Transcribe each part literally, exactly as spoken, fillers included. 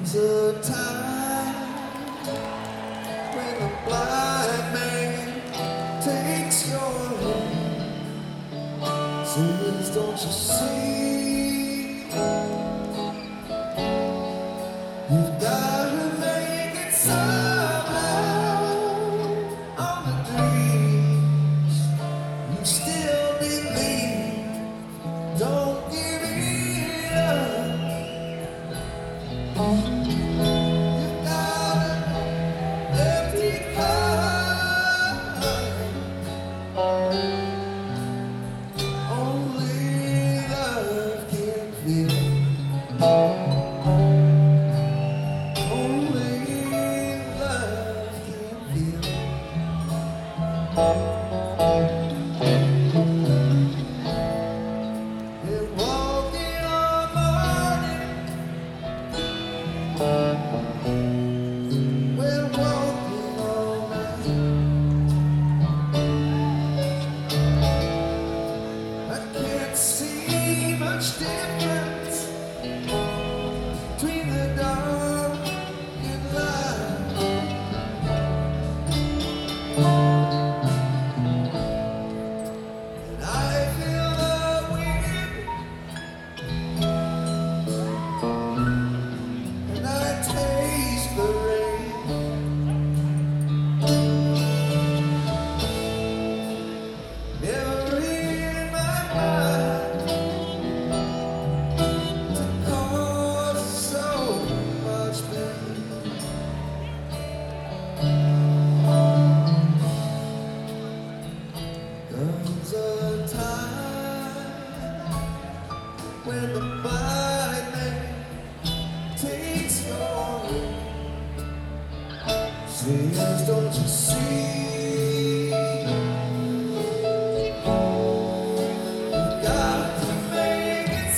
a time when the blind man takes your hand, says, don't you see, you've got to make it somehow on the dreams you still believe. Don't give it up. You've got an empty heart. Only love can fill. Only love can fill. And walking on morning, we're walking all night. I can't see much difference between the dark and light. And I feel the wind, and I taste the rain. Never in my mind to cause so much pain. Comes a time when the blind man takes your hand, says, don't you see, you've got to make it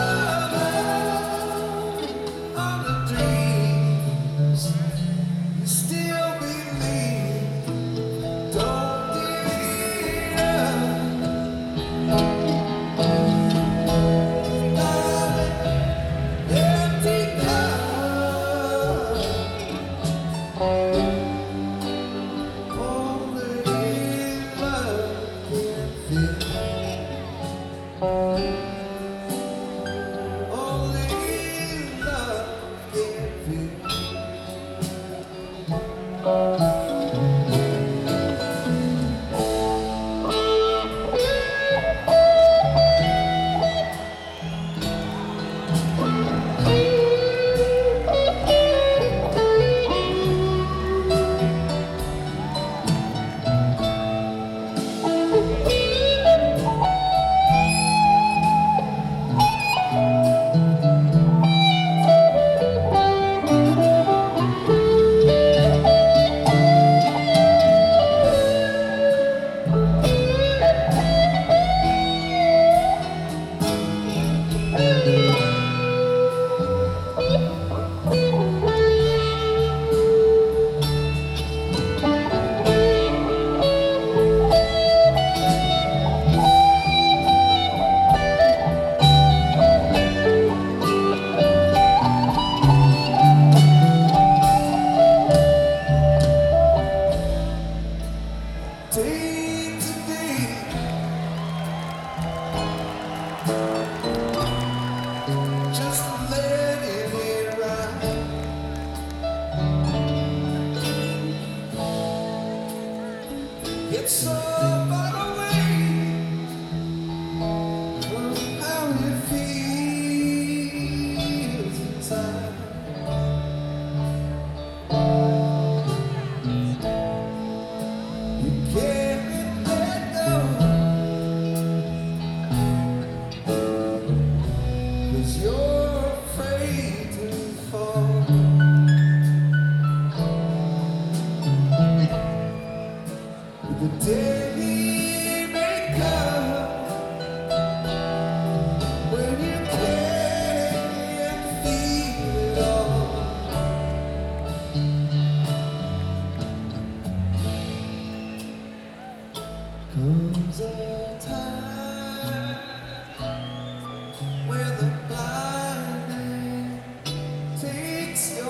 somehow on the dreams you still believe. Don't give it up. You've got an empty cup. Only love can fill. Only love can fill. Day to day, just letting it ride. It's so far away from how it feels inside. You can't let go, 'cause you're afraid to fall. The day may come when you can't feel it all. Comes a time where the blind man takes your